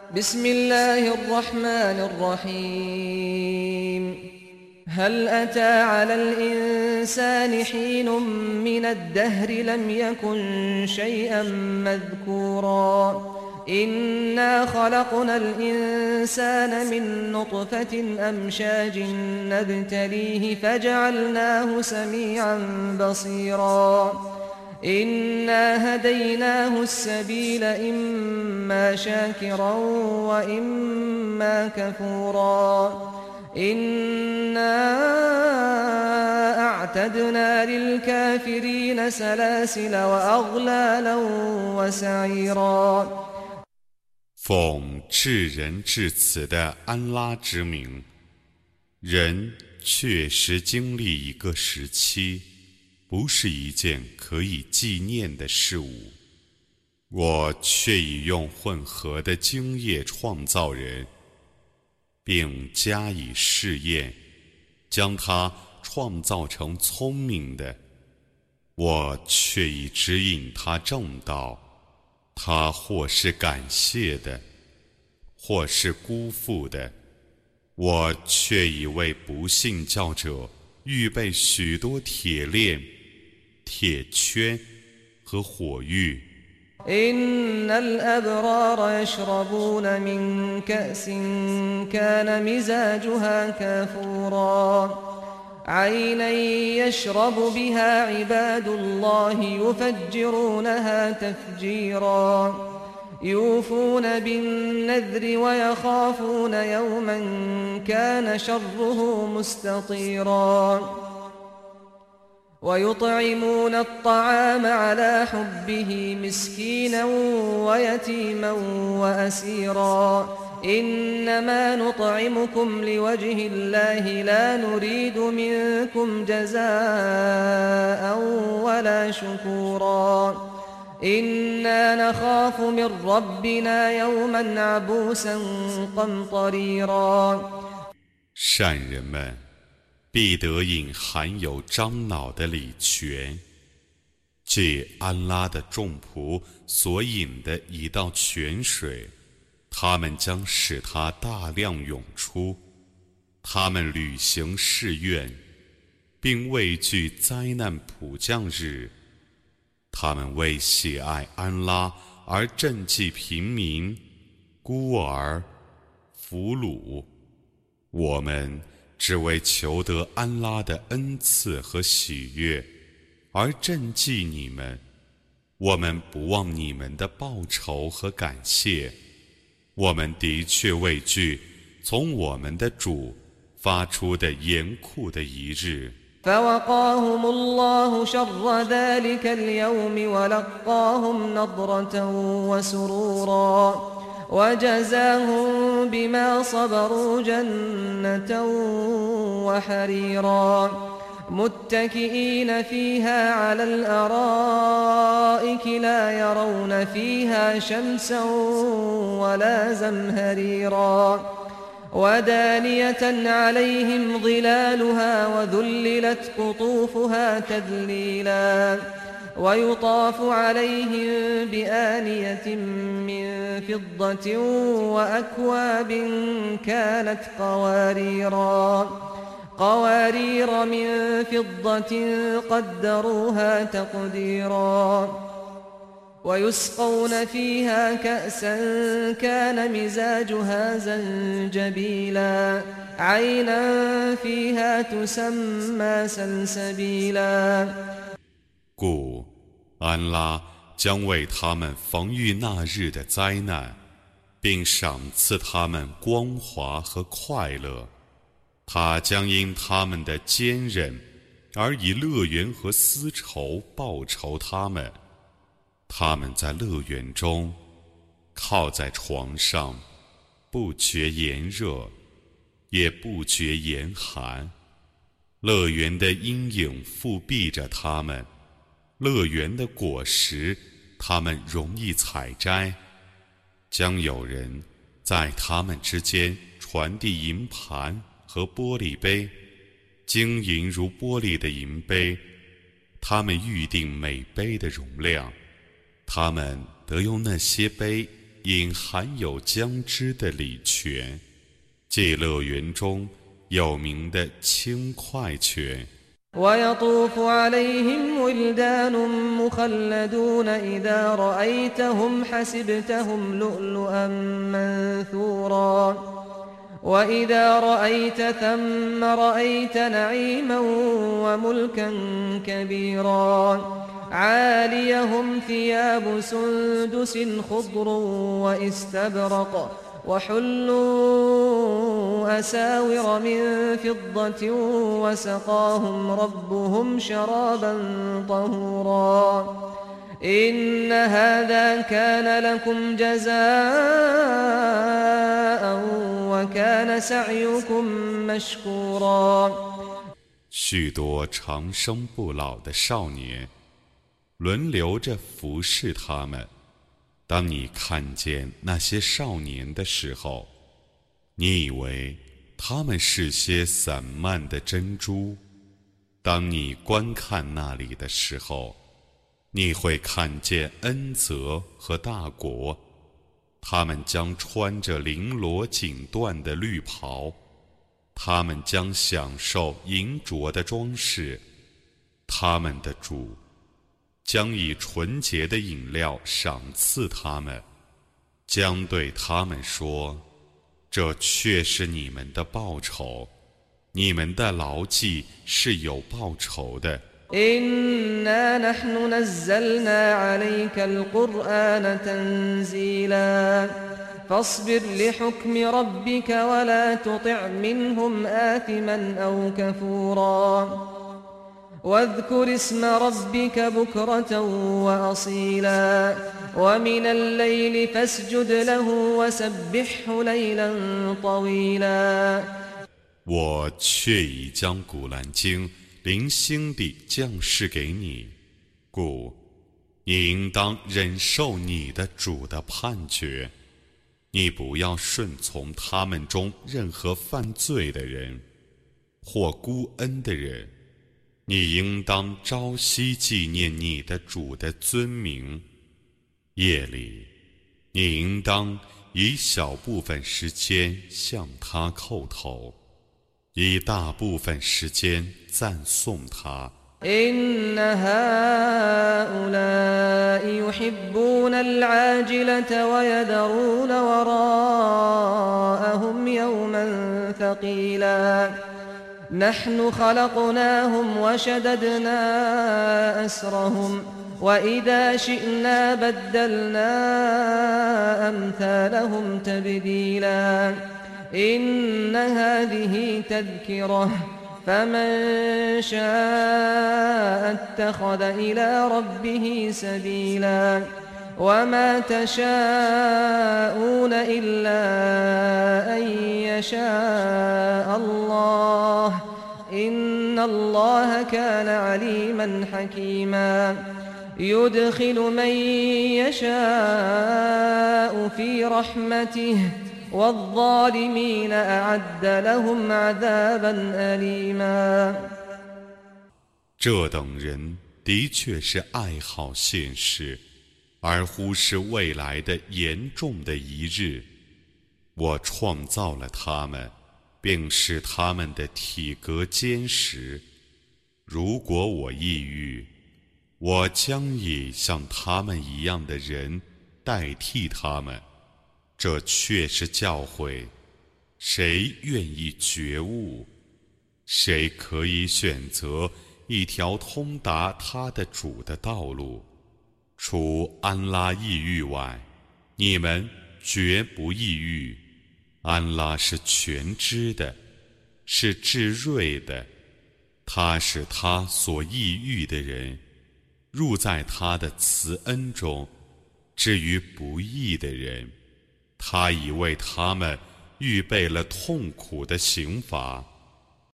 بسم الله الرحمن الرحيم هل أتى على الإنسان حين من الدهر لم يكن شيئا مذكورا إنا خلقنا الإنسان من نطفة أمشاج نبتليه فجعلناه سميعا بصيرا إنا هديناه السبيل إما شاكرا وإما كفورا إنا أعتدنا للكافرين سلاسل وأغلالا وسعيرا 奉至仁至慈的安拉之名，人确实经历一个时期，不是一件可以纪念的事物。我却已用混合的精液创造人，并加以试验，将他创造成聪明的。我却已指引他正道，他或是感谢的，或是辜负的。我却已为不信教者预备许多铁链、铁圈和火狱。 إن الأبرار يشربون من كأس كان مزاجها كافورا عينا يشرب بها عباد الله يفجرونها تفجيرا يوفون بالنذر ويخافون يوما كان شره مستطيرا ويطعمون الطعام على حبه مسكينا ويتيما وأسيرا إنما نطعمكم لوجه الله لا نريد منكم جزاء ولا شكورا إنا نخاف من ربنا يوما عبوسا قمطريرا 善人们必得饮含有樟脑的礼泉，借安拉的众仆所饮的一道泉水，他们将使它大量涌出。他们履行誓愿，并畏惧灾难普降日。他们为喜爱安拉而赈济平民、孤儿、俘虏。我们只为求得安拉的恩赐和喜悦而赈济你们，我们不忘你们的报酬和感谢。我们的确畏惧从我们的主发出的严酷的一日。 فوقاهم الله شر ذلك اليوم ولقاهم نضرة وسرورا وجزاهم بما صبروا جنة وحريرا متكئين فيها على الأرائك لا يرون فيها شمسا ولا زمهريرا ودانية عليهم ظلالها وذللت قطوفها تذليلا ويطاف عليهم بآنية من فضة وأكواب كانت قوارير من فضة قدروها تقديرا ويسقون فيها كأسا كان مزاجها زنجبيلا عينا فيها تسمى سلسبيلا 故安拉将为他们防御那日的灾难，并赏赐他们光华和快乐。他将因他们的坚韧而以乐园和丝绸报酬他们。他们在乐园中靠在床上，不觉炎热，也不觉严寒。乐园的阴影覆庇着他们，乐园的果实他们容易采摘。将有人在他们之间传递银盘和玻璃杯，晶莹如玻璃的银杯，他们预定每杯的容量。他们得用那些杯饮含有姜汁的礼泉，即乐园中有名的轻快泉。 ويطوف عليهم ولدان مخلدون إذا رأيتهم حسبتهم لؤلؤا منثورا وإذا رأيت ثم رأيت نعيما وملكا كبيرا عاليهم ثياب سندس خضر واستبرق وحلوا أساور من فضة وسقاهم ربهم شرابا طهورا إن هذا كان لكم جزاء وكان سعيكم مشكورا 许多长生不老的少年轮流着服侍他们。当你看见那些少年的时候，你以为他们是些散漫的珍珠；当你观看那里的时候，你会看见恩泽和大国。他们将穿着绫罗锦缎的绿袍，他们将享受银镯的装饰，他们的主将以纯洁的饮料赏赐他们，将对他们说：这却是你们的报酬，你们的牢记是有报酬的。 إنا نحن نزلنا عليك القرآن تنزيلا فاصبر لحكم ربك ولا تطع منهم آثما أو كفورا واذكر اسم ربك بكرة وأصيلا ومن الليل فاسجد له وسبحه ليلا طويلا 我却已将古兰经零星地降世给你，故你应当忍受你的主的判决。你不要顺从他们中任何犯罪的人或孤恩的人，你应当朝夕纪念你的主的尊名。夜里，你应当以小部分时间向他叩头，以大部分时间赞颂他。 إن هؤلاء يحبون العاجلة ويذرون وراءهم يوما ثقيلا نحن خلقناهم وشددنا أسرهم وإذا شئنا بدلنا أمثالهم تبديلا إن هذه تذكرة فمن شاء اتخذ إلى ربه سبيلا وما تشاءون إلا أن يشاء الله إن الله كان عليما حكيما يدخل من يشاء في رحمته والظالمين أعد لهم عذابا أليما 这等人的确是爱好现世，而忽视未来的严重的一日。我创造了他们，并使他们的体格坚实。如果我抑郁，我将以像他们一样的人代替他们。这却是教诲，谁愿意觉悟？谁可以选择一条通达他的主的道路？除安拉抑郁外，你们绝不抑郁。安拉是全知的，是至睿的，他使他所抑郁的人入在他的慈恩中。至于不义的人，他已为他们预备了痛苦的刑罚。